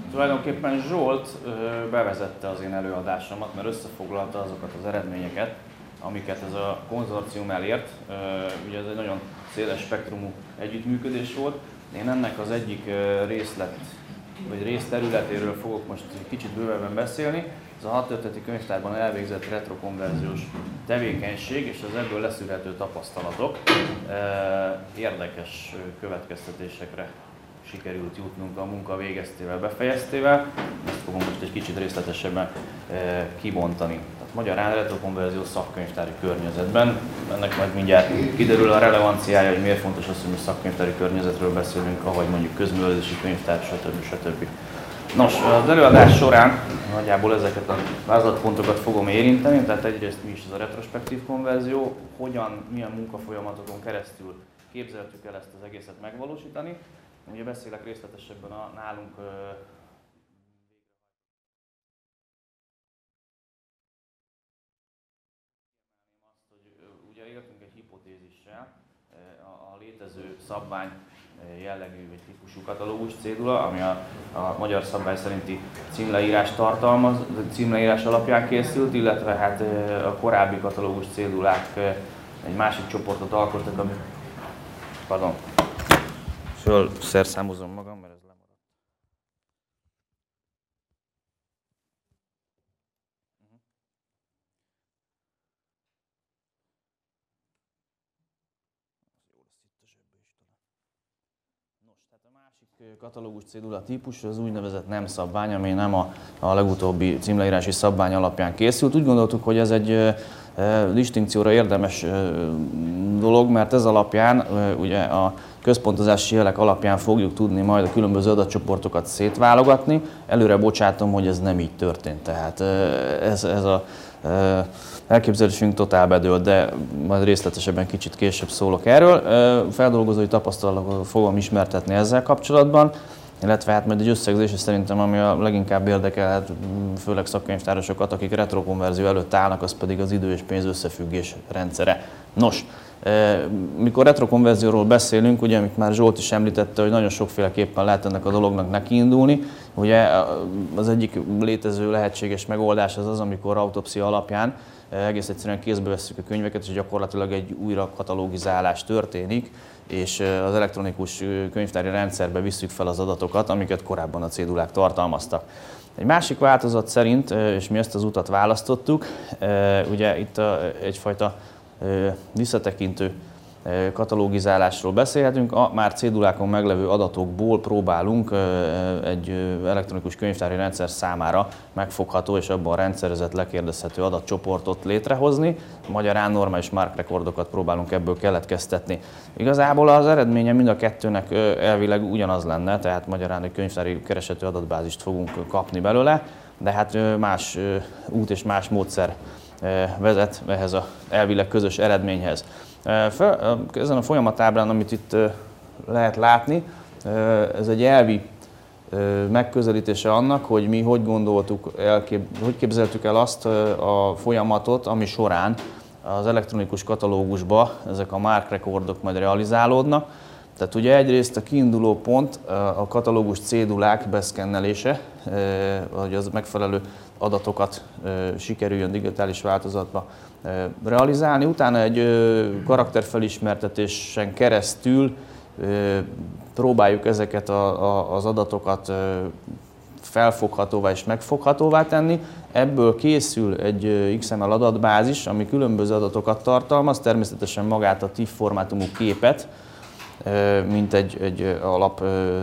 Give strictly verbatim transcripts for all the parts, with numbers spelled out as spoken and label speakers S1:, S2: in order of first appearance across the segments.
S1: Tulajdonképpen Zsolt bevezette az én előadásomat, mert összefoglalta azokat az eredményeket, amiket ez a konzorcium elért. Ugye ez egy nagyon széles spektrumú együttműködés volt. Én ennek az egyik részlet, vagy részterületéről fogok most kicsit bővebben beszélni. Ez a hat történeti könyvtárban elvégzett retrokonverziós tevékenység és az ebből leszűrhető tapasztalatok. Érdekes következtetésekre sikerült jutnunk a munka végeztével, befejeztével. Ezt fogom most egy kicsit részletesebben kibontani. Tehát magyarán retrokonverziós szakkönyvtári környezetben. Ennek majd mindjárt kiderül a relevanciája, hogy miért fontos az, hogy mi szakkönyvtári környezetről beszélünk, ahogy mondjuk közművelődési könyvtár, stb. stb. Nos, az előadás során nagyjából ezeket a vázlatpontokat fogom érinteni, tehát egyrészt mi is ez a retrospektív konverzió, hogyan, milyen munkafolyamatokon keresztül képzeltük el ezt az egészet megvalósítani. Ugye beszélek részletesebben a nálunk azt, hogy ugye éltünk egy hipotézissel, a, a létező szabvány jellegű vagy típusú katalógus cédula, ami a, a magyar szabvány szerinti címleírás tartalmaz, címleírás alapján készült, illetve hát a korábbi katalógus cédulák egy másik csoportot alkottak, ami, pardon, föl szerszámozom magam, mert ez lemaradt. Nos, tehát a másik katalógus cédula típus az úgynevezett nem szabvány, ami nem a, a legutóbbi címleírási szabvány alapján készült. Úgy gondoltuk, hogy ez egy e, e, distinkcióra érdemes e, dolog, mert ez alapján e, ugye a központozási jelek alapján fogjuk tudni majd a különböző adatcsoportokat szétválogatni. Előre bocsátom, hogy ez nem így történt. Tehát ez, ez a elképzelésünk totál bedőlt, de majd részletesebben kicsit később szólok erről. Feldolgozói tapasztalatokat fogom ismertetni ezzel kapcsolatban, illetve hát majd egy összegzés szerintem, ami a leginkább érdekel, főleg szakkönyvtárosokat, akik retrokonverzió előtt állnak, az pedig az idő és pénz összefüggés rendszere. Nos, mikor retrokonverzióról beszélünk, ugye, amit már Zsolt is említette, hogy nagyon sokféleképpen lehet ennek a dolognak nekiindulni. Ugye az egyik létező lehetséges megoldás az az, amikor autopszia alapján egész egyszerűen kézbe vesszük a könyveket, és gyakorlatilag egy újra katalógizálás történik, és az elektronikus könyvtári rendszerbe visszük fel az adatokat, amiket korábban a cédulák tartalmaztak. Egy másik változat szerint, és mi ezt az utat választottuk, ugye itt egyfajta visszatekintő katalógizálásról beszélhetünk. A már cédulákon meglevő adatokból próbálunk egy elektronikus könyvtári rendszer számára megfogható és abban rendszerezett, lekérdezhető adatcsoportot létrehozni. Magyarán normális markrekordokat próbálunk ebből keletkeztetni. Igazából az eredménye mind a kettőnek elvileg ugyanaz lenne, tehát magyarán egy könyvtári kereshető adatbázist fogunk kapni belőle, de hát más út és más módszer vezet ehhez az elvileg közös eredményhez. Ezen a folyamatábrán, amit itt lehet látni, ez egy elvi megközelítése annak, hogy mi hogy gondoltuk, hogy képzeltük el azt a folyamatot, ami során az elektronikus katalógusba ezek a markrekordok majd realizálódnak. Tehát ugye egyrészt a kiinduló pont a katalógus cédulák beszkennelése, hogy az megfelelő adatokat sikerüljön digitális változatba realizálni. Utána egy karakterfelismertetésen keresztül próbáljuk ezeket az adatokat felfoghatóvá és megfoghatóvá tenni. Ebből készül egy iksz em el adatbázis, ami különböző adatokat tartalmaz, természetesen magát a TIFF formátumú képet, mint egy, egy alap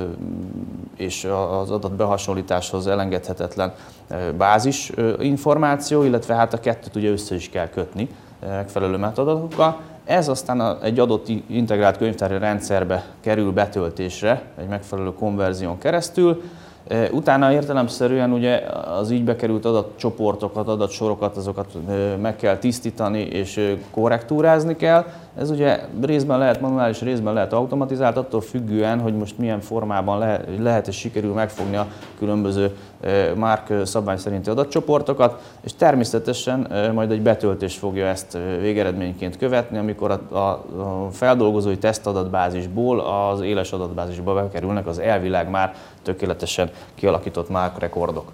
S1: és az adatbehasonlításhoz elengedhetetlen bázis információ, illetve hát a kettőt ugye össze is kell kötni megfelelő metodatokkal. Ez aztán egy adott integrált könyvtári rendszerbe kerül betöltésre egy megfelelő konverzión keresztül. Utána értelemszerűen ugye az így bekerült adatcsoportokat, adatsorokat, azokat meg kell tisztítani és korrektúrázni kell. Ez ugye részben lehet manuális, részben lehet automatizált, attól függően, hogy most milyen formában lehet, lehet és sikerül megfogni a különböző márk szabvány szerinti adatcsoportokat, és természetesen majd egy betöltés fogja ezt végeredményként követni, amikor a, a feldolgozói tesztadatbázisból az éles adatbázisba bekerülnek az elvileg már tökéletesen kialakított márkrekordok.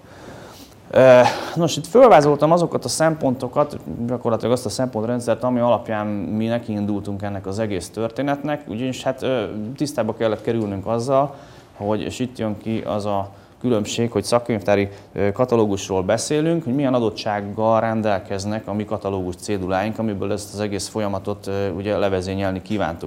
S1: Nos, itt fölvázoltam azokat a szempontokat, gyakorlatilag azt a szempontrendszert, ami alapján mi nekiindultunk ennek az egész történetnek, ugyanis hát tisztába kellett kerülnünk azzal, hogy, és itt jön ki az a különbség, hogy szakkönyvtári katalógusról beszélünk, hogy milyen adottsággal rendelkeznek a mi katalógus céduláink, amiből ezt az egész folyamatot ugye levezényelni kívántuk.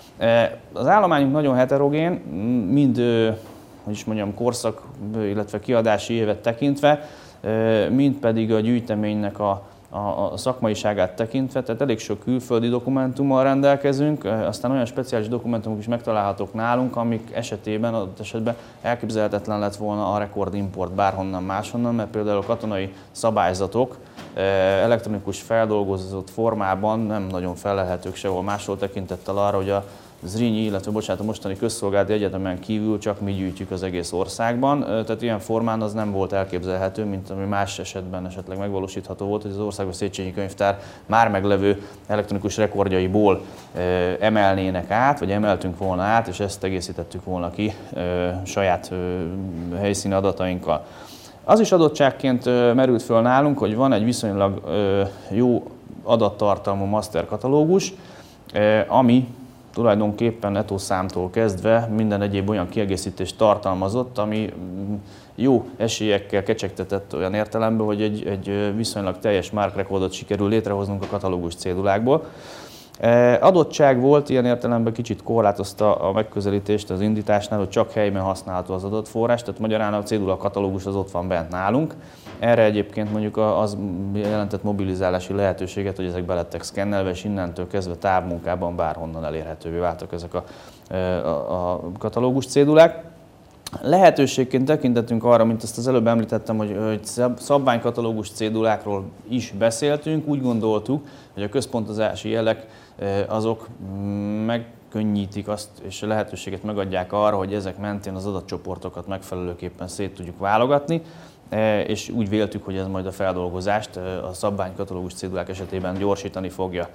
S1: Az állományunk nagyon heterogén, mind, hogy is mondjam, korszak, illetve kiadási évet tekintve, mind pedig a gyűjteménynek a, a, a szakmaiságát tekintve, tehát elég sok külföldi dokumentummal rendelkezünk, aztán olyan speciális dokumentumok is megtalálhatók nálunk, amik esetében, adott esetben elképzelhetetlen lett volna a rekordimport bárhonnan máshonnan, mert például a katonai szabályzatok elektronikus feldolgozott formában nem nagyon felelhetők sehol máshol tekintettel arra, hogy a Zrínyi, illetve bocsánat, a mostani közszolgálati egyetemen kívül csak mi gyűjtjük az egész országban, tehát ilyen formán az nem volt elképzelhető, mint ami más esetben esetleg megvalósítható volt, hogy az Országos Széchenyi Könyvtár már meglevő elektronikus rekordjaiból emelnének át, vagy emeltünk volna át, és ezt egészítettük volna ki saját helyszíni adatainkkal. Az is adottságként merült föl nálunk, hogy van egy viszonylag jó adattartalmú master katalógus, ami tulajdonképpen nettószámtól kezdve minden egyéb olyan kiegészítést tartalmazott, ami jó esélyekkel kecsegtetett olyan értelemben, hogy egy, egy viszonylag teljes márkrekordot sikerül létrehoznunk a katalógus cédulákból. Adottság volt, ilyen értelemben kicsit korlátozta a megközelítést az indításnál, hogy csak helyben használható az adatforrás, tehát magyarán a cédula katalógus az ott van bent nálunk. Erre egyébként mondjuk az jelentett mobilizálási lehetőséget, hogy ezek belettek szkennelve, és innentől kezdve távmunkában bárhonnan elérhetővé váltak ezek a, a, a katalógus cédulák. Lehetőségként tekintettünk arra, mint ezt az előbb említettem, hogy, hogy szabványkatalógus cédulákról is beszéltünk, úgy gondoltuk, hogy a központozási jelek azok megkönnyítik azt, és a lehetőséget megadják arra, hogy ezek mentén az adatcsoportokat megfelelőképpen szét tudjuk válogatni, és úgy véltük, hogy ez majd a feldolgozást a szabványkatalógus cédulák esetében gyorsítani fogja.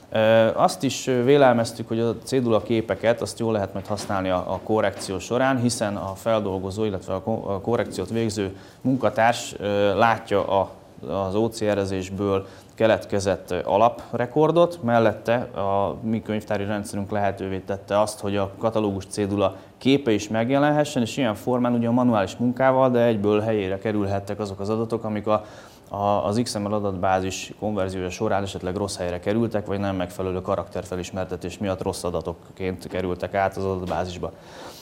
S1: Azt is vélelmeztük, hogy a cédula képeket azt jól lehet majd használni a korrekció során, hiszen a feldolgozó, illetve a korrekciót végző munkatárs látja az ó cé er-ezésből keletkezett alaprekordot, mellette a mi könyvtári rendszerünk lehetővé tette azt, hogy a katalógus cédula képe is megjelenhessen, és ilyen formán ugye a manuális munkával, de egyből helyére kerülhettek azok az adatok, amik a az iksz em el adatbázis konverziója során esetleg rossz helyre kerültek, vagy nem megfelelő karakterfelismertetés miatt rossz adatokként kerültek át az adatbázisba.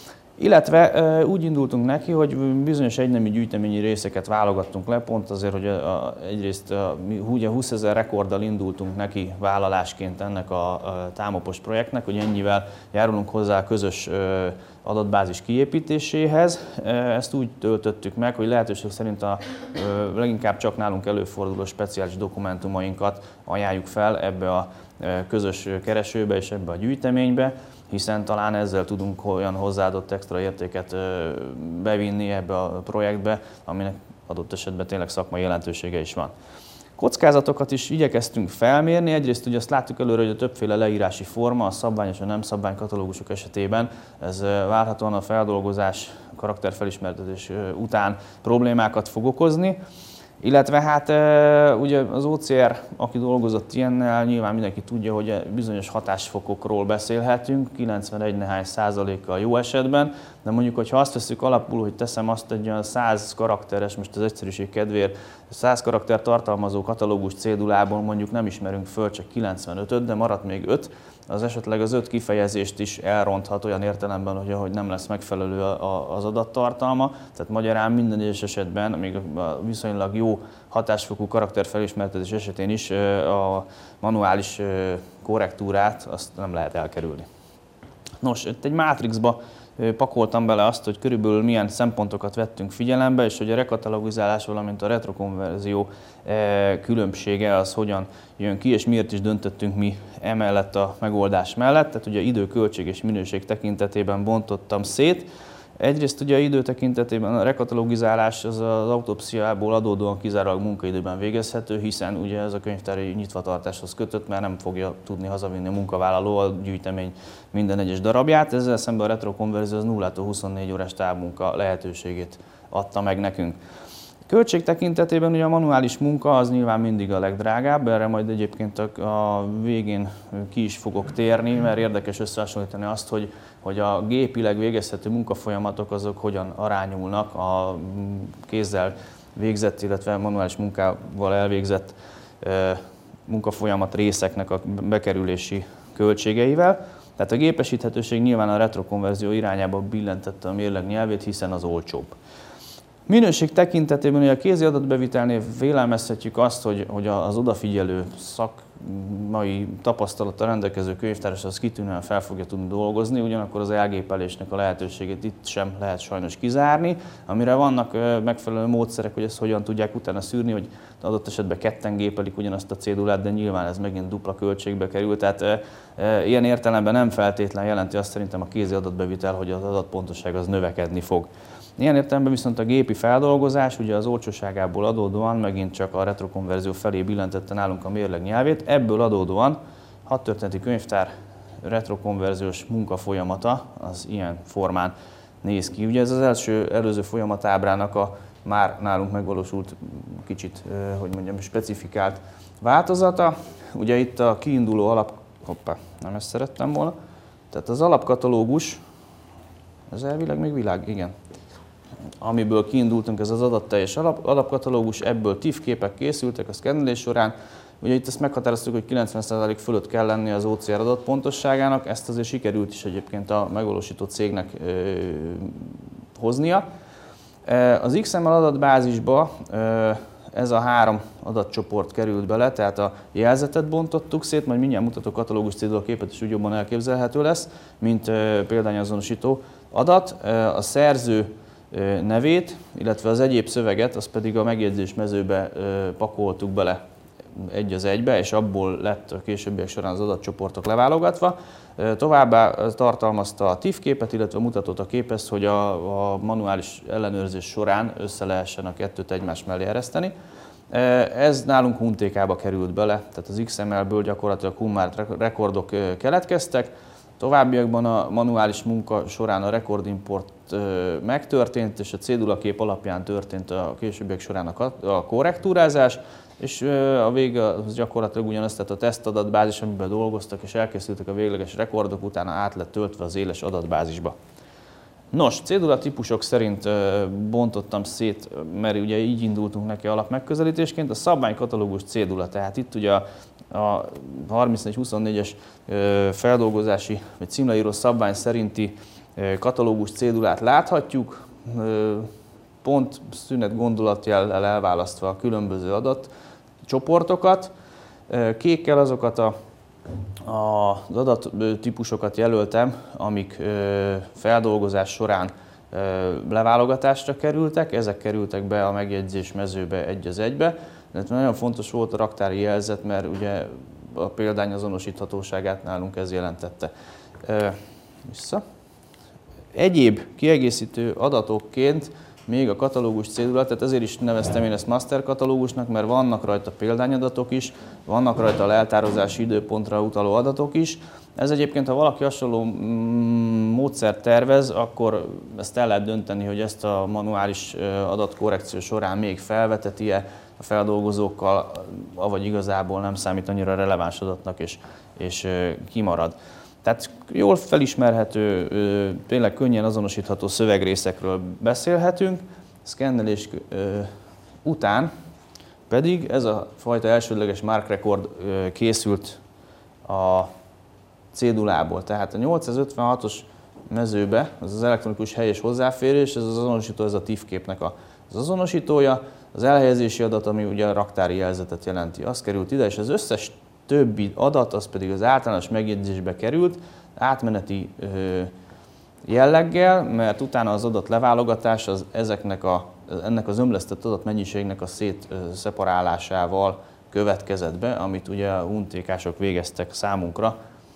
S1: Illetve úgy indultunk neki, hogy bizonyos egynemű gyűjteményi részeket válogattunk le, pont azért, hogy a, a, egyrészt a, mi húszezer rekorddal indultunk neki vállalásként ennek a, a támopos projektnek, hogy ennyivel járulunk hozzá a közös adatbázis kiépítéséhez. Ezt úgy töltöttük meg, hogy lehetőség szerint a leginkább csak nálunk előforduló speciális dokumentumainkat ajánljuk fel ebbe a közös keresőbe és ebbe a gyűjteménybe, hiszen talán ezzel tudunk olyan hozzáadott extra értéket bevinni ebbe a projektbe, aminek adott esetben tényleg szakmai jelentősége is van. Kockázatokat is igyekeztünk felmérni. Egyrészt ugye azt láttuk előre, hogy a többféle leírási forma, a szabvány és a nem szabvány katalógusok esetében ez várhatóan a feldolgozás, karakterfelismertetés után problémákat fog okozni. Illetve hát ugye az ó cé er, aki dolgozott ilyennel, nyilván mindenki tudja, hogy bizonyos hatásfokokról beszélhetünk, kilencvenegy nehány százalékkal jó esetben, de mondjuk, hogyha azt veszük alapul, hogy teszem azt egy olyan száz karakteres, most az egyszerűség kedvéért, száz karakter tartalmazó katalógus cédulából mondjuk nem ismerünk föl csak kilencvenötöt, de maradt még öt, az esetleg az öt kifejezést is elronthat olyan értelemben, hogy, hogy nem lesz megfelelő az adattartalma. Tehát magyarán minden egyes esetben, még a viszonylag jó hatásfokú karakterfelismertetés esetén is a manuális korrektúrát azt nem lehet elkerülni. Nos, itt egy mátrixba pakoltam bele azt, hogy körülbelül milyen szempontokat vettünk figyelembe, és hogy a rekatalogizálás, valamint a retrokonverzió különbsége az hogyan jön ki, és miért is döntöttünk mi emellett a megoldás mellett. Tehát ugye idő, költség és minőség tekintetében bontottam szét. Egyrészt ugye idő tekintetében a rekatalogizálás az az autópsziából adódóan kizárólag munkaidőben végezhető, hiszen ugye ez a könyvtári nyitvatartáshoz kötött, mert nem fogja tudni hazavinni a munkavállaló a gyűjtemény minden egyes darabját. Ezzel szemben a retrokonverzió az nullától huszonnégy órás távmunka lehetőségét adta meg nekünk. Költség tekintetében ugye a manuális munka az nyilván mindig a legdrágább, erre majd egyébként a végén ki is fogok térni, mert érdekes összehasonlítani azt, hogy, hogy a gépileg végezhető munkafolyamatok azok hogyan arányulnak a kézzel végzett, illetve manuális munkával elvégzett munkafolyamat részeknek a bekerülési költségeivel. Tehát a gépesíthetőség nyilván a retrokonverzió irányába billentette a mérleg nyelvét, hiszen az olcsóbb. Minőség tekintetében ugye a kézi adatbevitelnél vélelmezhetjük azt, hogy, hogy az odafigyelő szakmai tapasztalattal rendelkező könyvtáros az kitűnően fel fogja tudni dolgozni, ugyanakkor az elgépelésnek a lehetőségét itt sem lehet sajnos kizárni, amire vannak megfelelő módszerek, hogy ezt hogyan tudják utána szűrni, hogy adott esetben ketten gépelik ugyanazt a cédulát, de nyilván ez megint dupla költségbe kerül. Tehát e, e, ilyen értelemben nem feltétlen jelenti azt szerintem a kézi adatbevitel, hogy az adatpontoság az növekedni fog. Ilyen értelemben viszont a gépi feldolgozás ugye az olcsóságából adódóan megint csak a retrokonverzió felé billentette nálunk a mérleg nyelvét. Ebből adódóan hadtörténeti könyvtár retrokonverziós munkafolyamata az ilyen formán néz ki. Ugye ez az első előző folyamatábrának a már nálunk megvalósult kicsit, hogy mondjam, specifikált változata. Ugye itt a kiinduló alap... Hoppá, nem ezt szerettem volna. Tehát az alapkatalógus, ez elvileg még világ, igen. Amiből kiindultunk, ez az adatteljes alap, alapkatalógus, ebből TIFF képek készültek a szkennelés során. Ugye itt ezt meghatároztuk, hogy kilencven százalék fölött kell lenni az o cé er adatpontosságának, ezt azért sikerült is egyébként a megvalósító cégnek ö, hoznia. Az iksz em el adatbázisba ö, ez a három adatcsoport került bele, tehát a jelzetet bontottuk szét, majd mindjárt mutatok katalógus cédula képet is úgy jobban elképzelhető lesz, mint ö, példányazonosító adat. A szerző nevét, illetve az egyéb szöveget, azt pedig a megjegyzés mezőbe pakoltuk bele egy az egybe, és abból lett a későbbiek során az adatcsoportok leválogatva. Továbbá tartalmazta a TIFF képet, illetve mutatott a képhez, hogy a, a manuális ellenőrzés során össze lehessen a kettőt egymás mellé ereszteni. Ez nálunk Huntékába került bele, tehát az iksz em el-ből gyakorlatilag hummárt rekordok keletkeztek. Továbbiakban a manuális munka során a rekordimport megtörtént, és a cédulakép alapján történt a későbbiek során a korrektúrázás, és a vége az gyakorlatilag ugyanaz, tehát a tesztadatbázis, amiben dolgoztak és elkészültek a végleges rekordok, utána át lett töltve az éles adatbázisba. Nos, cédula típusok szerint bontottam szét, mert ugye így indultunk neki alapmegközelítésként, a szabványkatalógus cédula, tehát itt ugye a a harmincnégy huszonnégyes feldolgozási vagy címleíró szabvány szerinti katalógus cédulát láthatjuk, pont szünet gondolatjellel elválasztva a különböző adatcsoportokat. Kékkel azokat a, a, az adattípusokat jelöltem, amik feldolgozás során leválogatásra kerültek, ezek kerültek be a megjegyzés mezőbe egy az egybe. Nagyon fontos volt a raktári jelzet, mert ugye a példány azonosíthatóságát nálunk ez jelentette. Vissza. Egyéb kiegészítő adatokként még a katalógus cédula, tehát ezért is neveztem én ezt master katalógusnak, mert vannak rajta példányadatok is, vannak rajta a leltározási időpontra utaló adatok is. Ez egyébként, ha valaki hasonló módszert tervez, akkor ezt el lehet dönteni, hogy ezt a manuális adatkorrekció során még felveteti-e a feldolgozókkal, avagy igazából nem számít annyira releváns adatnak, és, és kimarad. Tehát jól felismerhető, tényleg könnyen azonosítható szövegrészekről beszélhetünk, szkennelés után pedig ez a fajta elsődleges mark record készült a cédulából. Tehát a nyolcszázötvenhatos mezőbe, az az elektronikus helyes hozzáférés, ez az azonosító, ez a TIFF képnek az azonosítója, az elhelyezési adat, ami ugye a raktári jelzetet jelenti, az került ide, és az összes többi adat, az pedig az általános megjegyzésbe került, átmeneti ö, jelleggel, mert utána az adat leválogatás az ezeknek a, ennek az ömlesztett adatmennyiségnek a szétszeparálásával következett be, amit ugye a untékások végeztek számunkra.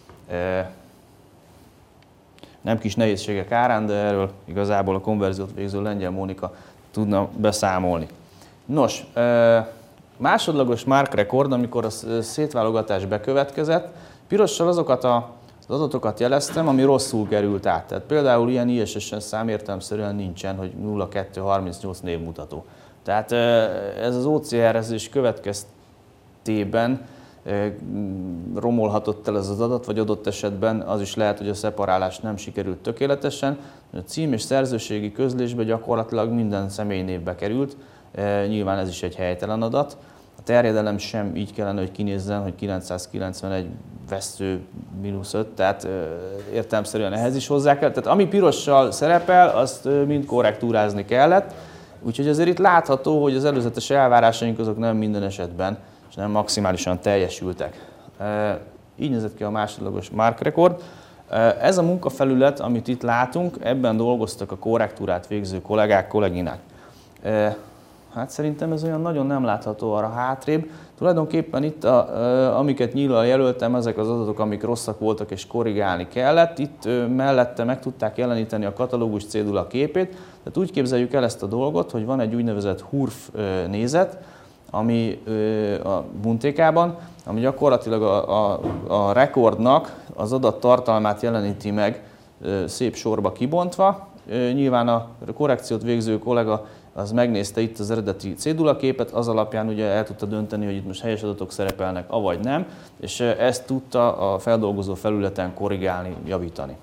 S1: Nem kis nehézségek árán, de erről igazából a konverziót végző Lengyel Mónika tudna beszámolni. Nos, másodlagos mark record, amikor a szétválogatás bekövetkezett, pirossal azokat a az adatokat jeleztem, ami rosszul került át. Tehát például ilyen I S S-en számértelmszerűen nincsen, hogy nulla kettő harmincnyolc névmutató. Tehát ez az O C R-ezés következtében romolhatott el ez az adat, vagy adott esetben az is lehet, hogy a szeparálás nem sikerült tökéletesen. A cím és szerzőségi közlésbe gyakorlatilag minden személynévbe került, nyilván ez is egy helytelen adat. A terjedelem sem így kellene, hogy kinézzen, hogy kilencszázkilencvenegy vesző mínusz öt, tehát értelemszerűen ehhez is hozzá kell. Tehát ami pirossal szerepel, azt mind korrektúrázni kellett. Úgyhogy azért itt látható, hogy az előzetes elvárásaink azok nem minden esetben, és nem maximálisan teljesültek. Így nézett ki a másodlagos mark record. Ez a munkafelület, amit itt látunk, ebben dolgoztak a korrektúrát végző kollégák, kolléginák. Hát szerintem ez olyan nagyon nem látható arra hátrébb. Tulajdonképpen itt, a, amiket nyíllal jelöltem, ezek az adatok, amik rosszak voltak és korrigálni kellett. Itt mellette meg tudták jeleníteni a katalógus cédula képét. Tehát úgy képzeljük el ezt a dolgot, hogy van egy úgynevezett H U R F nézet, ami a buntékában, ami gyakorlatilag a, a, a rekordnak az adattartalmát jeleníti meg szép sorba kibontva. Nyilván a korrekciót végző kollega az megnézte itt az eredeti cédulaképet, az alapján ugye el tudta dönteni, hogy itt most helyes adatok szerepelnek, avagy nem, és ezt tudta a feldolgozó felületen korrigálni, javítani.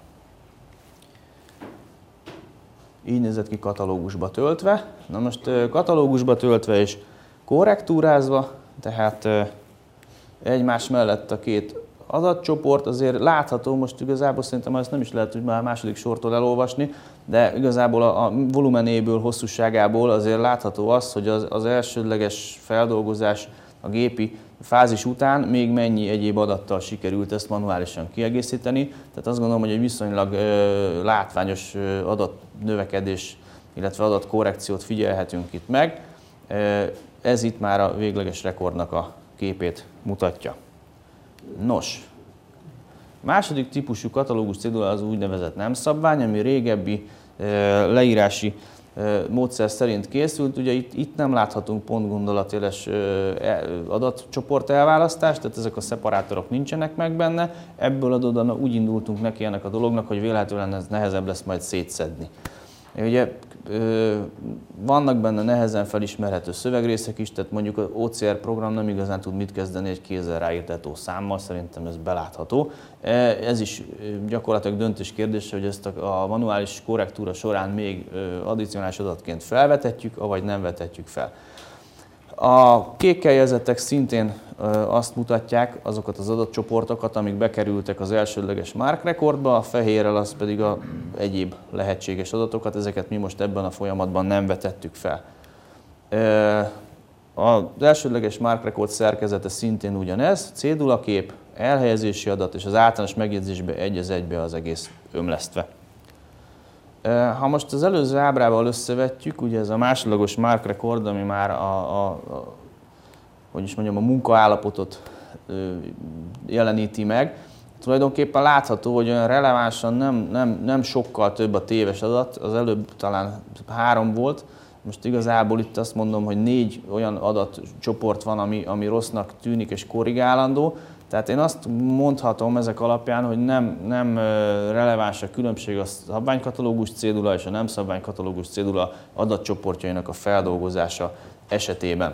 S1: Így nézett ki katalógusba töltve. Na most katalógusba töltve és korrektúrázva, tehát egymás mellett a két adatcsoport, azért látható, most igazából szerintem ezt nem is lehet, hogy már a második sortól elolvasni, de igazából a, a volumenéből, hosszúságából azért látható az, hogy az, az elsődleges feldolgozás a gépi fázis után még mennyi egyéb adattal sikerült ezt manuálisan kiegészíteni. Tehát azt gondolom, hogy egy viszonylag ö, látványos ö, adatnövekedés, illetve adatkorrekciót figyelhetünk itt meg. Ez itt már a végleges rekordnak a képét mutatja. Nos, második típusú katalógus cédula az úgynevezett nem szabvány, ami régebbi e, leírási e, módszer szerint készült. Ugye itt, itt nem láthatunk pontgondolatéles e, adatcsoport elválasztást, tehát ezek a szeparátorok nincsenek meg benne. Ebből adódóan úgy indultunk neki ennek a dolognak, hogy véletlenül ez nehezebb lesz majd szétszedni. Ugye vannak benne nehezen felismerhető szövegrészek is, tehát mondjuk az O C R program nem igazán tud mit kezdeni egy kézzel ráírtató számmal, szerintem ez belátható. Ez is gyakorlatilag döntés kérdése, hogy ezt a manuális korrektúra során még addicionális adatként felvetetjük, avagy nem vetetjük fel. A kékkel jelzettek szintén azt mutatják, azokat az adatcsoportokat, amik bekerültek az elsődleges mark recordba, a fehérrel az pedig a egyéb lehetséges adatokat, ezeket mi most ebben a folyamatban nem vetettük fel. Az elsődleges mark record szerkezete szintén ugyanez, cédulakép, elhelyezési adat és az általános megjegyzésbe egy az egybe az egész ömlesztve. Ha most az előző ábrával összevetjük, ugye ez a másodlagos mark record, ami már a, a, a, hogy is mondjam, a munkaállapotot jeleníti meg, tulajdonképpen látható, hogy olyan relevánsan nem, nem, nem sokkal több a téves adat, az előbb talán három volt, most igazából itt azt mondom, hogy négy olyan adatcsoport van, ami, ami rossznak tűnik és korrigálandó. Tehát én azt mondhatom ezek alapján, hogy nem, nem releváns a különbség a szabványkatalógus cédula és a nem szabványkatalógus cédula adatcsoportjainak a feldolgozása esetében.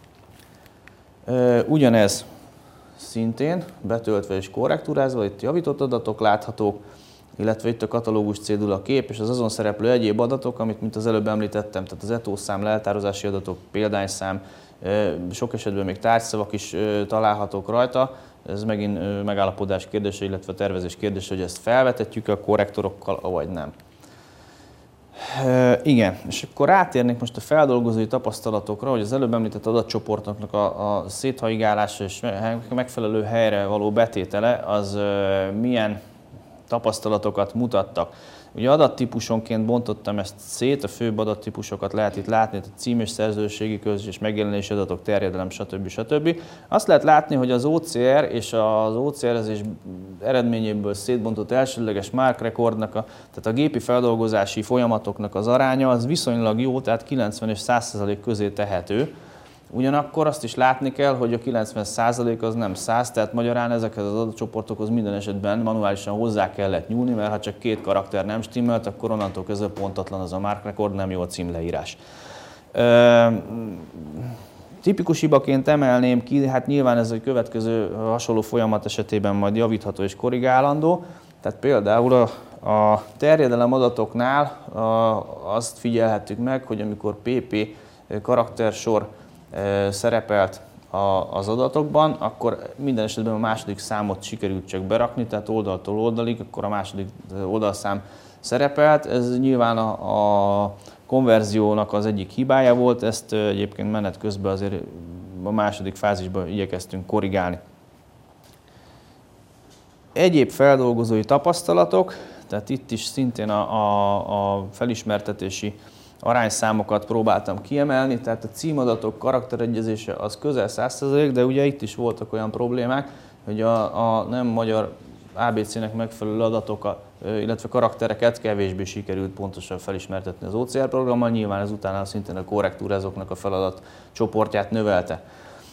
S1: Ugyanez szintén betöltve és korrektúrázva, itt javított adatok láthatók, illetve itt a katalógus cédula kép és az azon szereplő egyéb adatok, amit mint az előbb említettem, tehát az E T O szám, leltározási adatok, példányszám, sok esetben még tárgyszavak is találhatók rajta. Ez megint megállapodás kérdése, illetve tervezés kérdése, hogy ezt felvetetjük a korrektorokkal, avagy nem. E, igen, és akkor rátérnék most a feldolgozói tapasztalatokra, hogy az előbb említett adatcsoportoknak a, a széthajigálása és megfelelő helyre való betétele az milyen tapasztalatokat mutattak. Ugye adattípusonként bontottam ezt szét, a főbb adattípusokat lehet itt látni, a cím és szerzőségi közös és megjelenési adatok, terjedelem, stb. stb. Azt lehet látni, hogy az o cé er és az o cé er-ezés eredményéből szétbontott elsődleges mark rekordnak, a, tehát a gépi feldolgozási folyamatoknak az aránya az viszonylag jó, tehát kilencven és száz százalék közé tehető. Ugyanakkor azt is látni kell, hogy a kilencven százalék az nem száz, tehát magyarán ezekhez az adatcsoportokhoz minden esetben manuálisan hozzá kellett nyúlni, mert ha csak két karakter nem stimmelt, akkor onnantól kezdve pontatlan az a mark record, nem jó a címleírás. Ö, tipikus hibaként emelném ki, hát nyilván ez a következő hasonló folyamat esetében majd javítható és korrigálandó. Tehát például a, a terjedelem adatoknál a, azt figyelhettük meg, hogy amikor pé pé karaktersor szerepelt az adatokban, akkor minden esetben a második számot sikerült csak berakni, tehát oldaltól oldalig, akkor a második oldalszám szerepelt. Ez nyilván a, a konverziónak az egyik hibája volt, ezt egyébként menet közben azért a második fázisban igyekeztünk korrigálni. Egyéb feldolgozói tapasztalatok, tehát itt is szintén a, a, a felismertetési arányszámokat próbáltam kiemelni, tehát a címadatok karakteregyezése az közel száz százalék, de ugye itt is voltak olyan problémák, hogy a, a nem magyar á bé cének megfelelő adatokat, illetve karaktereket kevésbé sikerült pontosan felismertetni az o cé er programmal, nyilván ezután szintén a korrektúra azoknak a feladat csoportját növelte.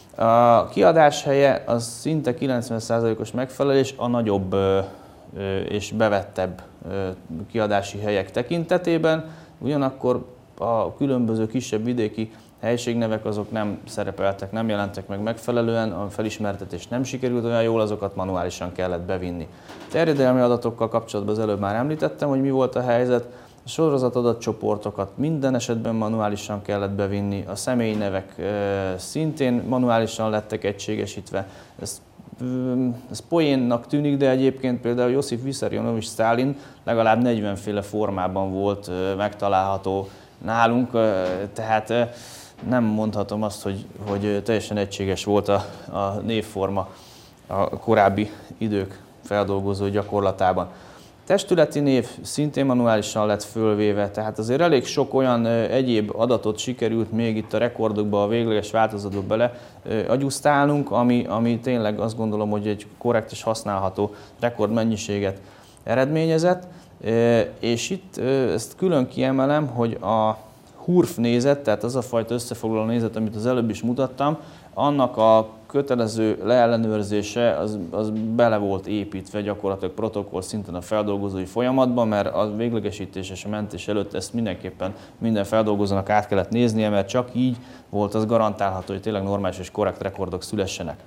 S1: A kiadás helye az szinte kilencven százalékos megfelelés a nagyobb és bevettebb kiadási helyek tekintetében, ugyanakkor a különböző kisebb vidéki helységnevek azok nem szerepeltek, nem jelentek meg megfelelően, a felismertetés nem sikerült olyan jól, azokat manuálisan kellett bevinni. Terjedelmi adatokkal kapcsolatban az előbb már említettem, hogy mi volt a helyzet. A sorozat adatcsoportokat minden esetben manuálisan kellett bevinni, a személyi nevek szintén manuálisan lettek egységesítve. Ez, ez poénnak tűnik, de egyébként például Josif Vissarionovich Sztálin legalább negyven féle formában volt megtalálható nálunk, tehát nem mondhatom azt, hogy, hogy teljesen egységes volt a, a névforma a korábbi idők feldolgozó gyakorlatában. Testületi név szintén manuálisan lett fölvéve, tehát azért elég sok olyan egyéb adatot sikerült még itt a rekordokba, a végleges változatba bele agyusztálnunk, ami, ami tényleg azt gondolom, hogy egy korrekt és használható rekordmennyiséget eredményezett. És itt ezt külön kiemelem, hogy a hurf nézet, tehát az a fajta összefoglaló nézet, amit az előbb is mutattam, annak a kötelező leellenőrzése az, az bele volt építve gyakorlatilag protokoll szinten a feldolgozói folyamatban, mert a véglegesítés és a mentés előtt ezt mindenképpen minden feldolgozónak át kellett néznie, mert csak így volt az garantálható, hogy tényleg normális és korrekt rekordok szülessenek.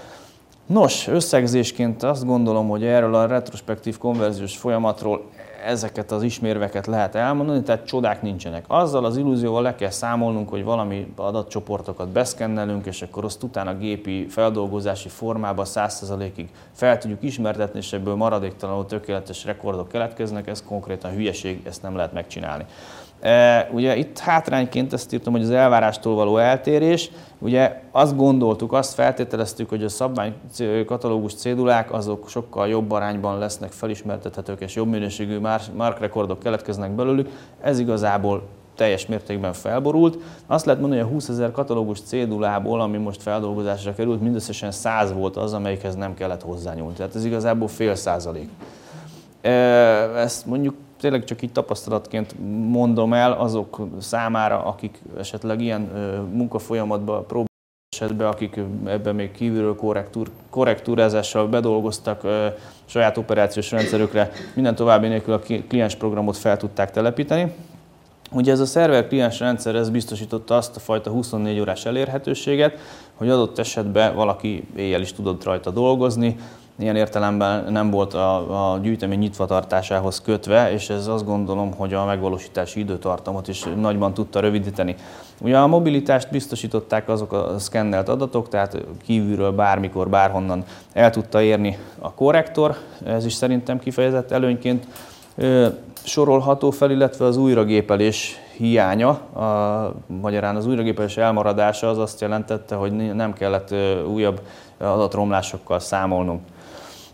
S1: Nos, összegzésként azt gondolom, hogy erről a retrospektív konverziós folyamatról ezeket az ismérveket lehet elmondani, tehát csodák nincsenek. Azzal az illúzióval le kell számolnunk, hogy valami adatcsoportokat beszkennelünk, és akkor azt utána gépi feldolgozási formában száz százalékig fel tudjuk ismertetni, és ebből maradéktalanul tökéletes rekordok keletkeznek, ez konkrétan hülyeség, ezt nem lehet megcsinálni. E, ugye itt hátrányként ezt írtam, hogy az elvárástól való eltérés. Ugye azt gondoltuk, azt feltételeztük, hogy a szabványkatalógus cédulák azok sokkal jobb arányban lesznek felismertethetők, és jobb minőségű mark rekordok keletkeznek belőlük. Ez igazából teljes mértékben felborult. Azt lehet mondani, hogy a húszezer katalógus cédulából, ami most feldolgozásra került, mindösszesen száz volt az, amelyikhez nem kellett hozzányúlni. Tehát ez igazából fél százalék. E, ezt mondjuk tényleg csak így tapasztalatként mondom el azok számára, akik esetleg ilyen munkafolyamatban próbálnak esetben, akik ebben még kívülről korrektúr, korrektúrázással bedolgoztak saját operációs rendszerükre, minden további nélkül a kliensprogramot fel tudták telepíteni. Ugye ez a szerver kliens rendszer ez biztosította azt a fajta huszonnégy órás elérhetőséget, hogy adott esetben valaki éjjel is tudott rajta dolgozni, ilyen értelemben nem volt a, a gyűjtemény nyitvatartásához kötve, és ez azt gondolom, hogy a megvalósítási időtartamot is nagyban tudta rövidíteni. Ugye a mobilitást biztosították azok a szkennelt adatok, tehát kívülről bármikor, bárhonnan el tudta érni a korrektor, ez is szerintem kifejezett előnyként ö, sorolható fel, illetve az újragépelés hiánya, a, magyarán az újragépelés elmaradása az azt jelentette, hogy nem kellett ö, újabb adatromlásokkal számolnunk.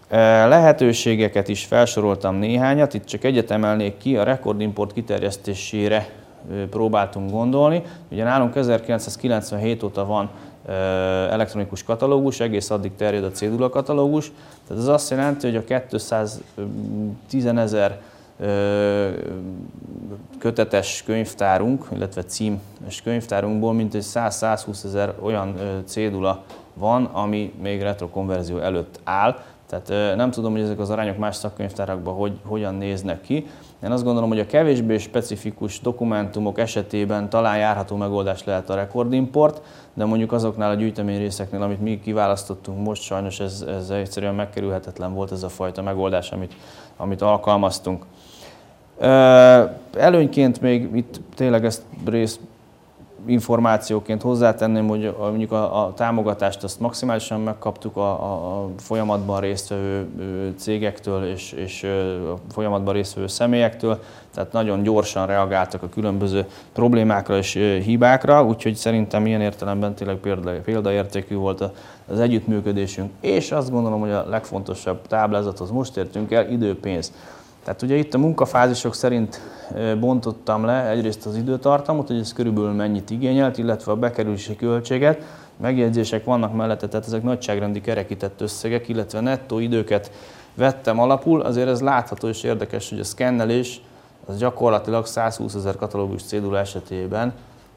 S1: Lehetőségeket is felsoroltam néhányat, itt csak egyet emelnék ki, a rekordimport kiterjesztésére próbáltunk gondolni. Ugye nálunk ezerkilencszázkilencvenhét óta van elektronikus katalógus, egész addig terjed a cédula katalógus. Tehát ez azt jelenti, hogy a kétszáztízenezer kötetes könyvtárunk, illetve címes könyvtárunkból mintegy száz-százhúsz ezer olyan cédula van, ami még retrokonverzió előtt áll. Tehát nem tudom, hogy ezek az arányok más szakkönyvtárakban hogy, hogyan néznek ki. Én azt gondolom, hogy a kevésbé specifikus dokumentumok esetében talán járható megoldás lehet a rekordimport, de mondjuk azoknál a gyűjteményrészeknél, amit mi kiválasztottunk most, sajnos ez, ez egyszerűen megkerülhetetlen volt ez a fajta megoldás, amit, amit alkalmaztunk. Előnyként még itt tényleg ezt rész információként hozzátenném, hogy mondjuk a, a támogatást azt maximálisan megkaptuk a, a, a folyamatban résztvevő cégektől és, és a folyamatban résztvevő személyektől, tehát nagyon gyorsan reagáltak a különböző problémákra és hibákra, úgyhogy szerintem ilyen értelemben tényleg példa, példaértékű volt az együttműködésünk, és azt gondolom, hogy a legfontosabb táblázathoz most értünk el, idő-pénz. Tehát ugye itt a munkafázisok szerint bontottam le egyrészt az időtartamot, hogy ez körülbelül mennyit igényelt, illetve a bekerülési költséget. Megjegyzések vannak mellette, tehát ezek nagyságrendi kerekített összegek, illetve nettó időket vettem alapul. Azért ez látható és érdekes, hogy a szkennelés az gyakorlatilag százhúsz ezer katalógus cédula esetében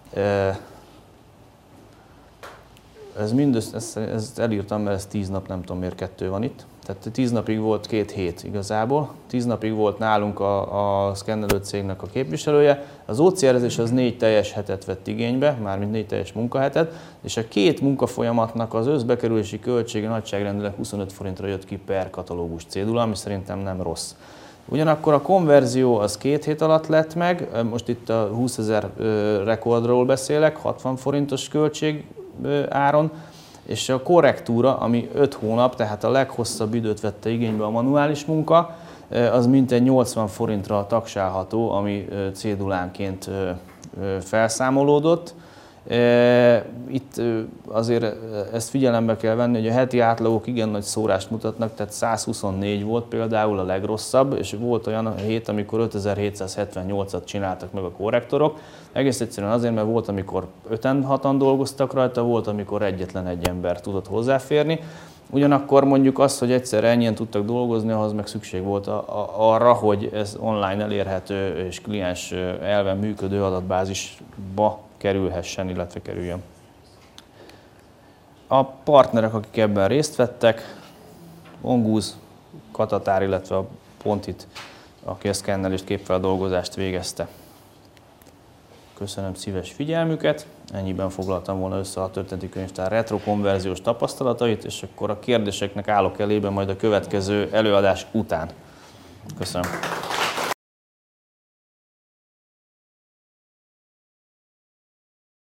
S1: ez mindössze, ezt, ezt elírtam, mert ez tíz nap, nem tudom miért kettő van itt. Tehát tíz napig volt két hét igazából. Tíz napig volt nálunk a, a szkennelő cégnek a képviselője. Az ó cé er-ezés az négy teljes hetet vett igénybe, mármint négy teljes munkahetet, és a két munkafolyamatnak az összbekerülési költsége nagyságrendileg huszonöt forintra jött ki per katalógus cédula, ami szerintem nem rossz. Ugyanakkor a konverzió az két hét alatt lett meg, most itt a húszezer rekordról beszélek, hatvan forintos költség áron, és a korrektúra, ami öt hónap, tehát a leghosszabb időt vette igénybe a manuális munka, az mintegy nyolcvan forintra tagsálható, ami cédulánként felszámolódott. Itt azért ezt figyelembe kell venni, hogy a heti átlagok igen nagy szórást mutatnak, tehát százhuszonnégy volt például a legrosszabb, és volt olyan hét, amikor ötezer-hétszázhetvennyolcat csináltak meg a korrektorok. Egész egyszerűen azért, mert volt, amikor öten-hatan dolgoztak rajta, volt, amikor egyetlen egy ember tudott hozzáférni. Ugyanakkor mondjuk azt, hogy egyszerre ennyien tudtak dolgozni, ahhoz meg szükség volt a, a, arra, hogy ez online elérhető és kliens elven működő adatbázisba kerülhessen, illetve kerüljön. A partnerek, akik ebben részt vettek, Onguz, Katatár, illetve a Pontit, aki a szkennelést, képfeldolgozást végezte. Köszönöm szíves figyelmüket, ennyiben foglaltam volna össze a Történeti Könyvtár retrokonverziós tapasztalatait, és akkor a kérdéseknek állok elébe majd a következő előadás után. Köszönöm.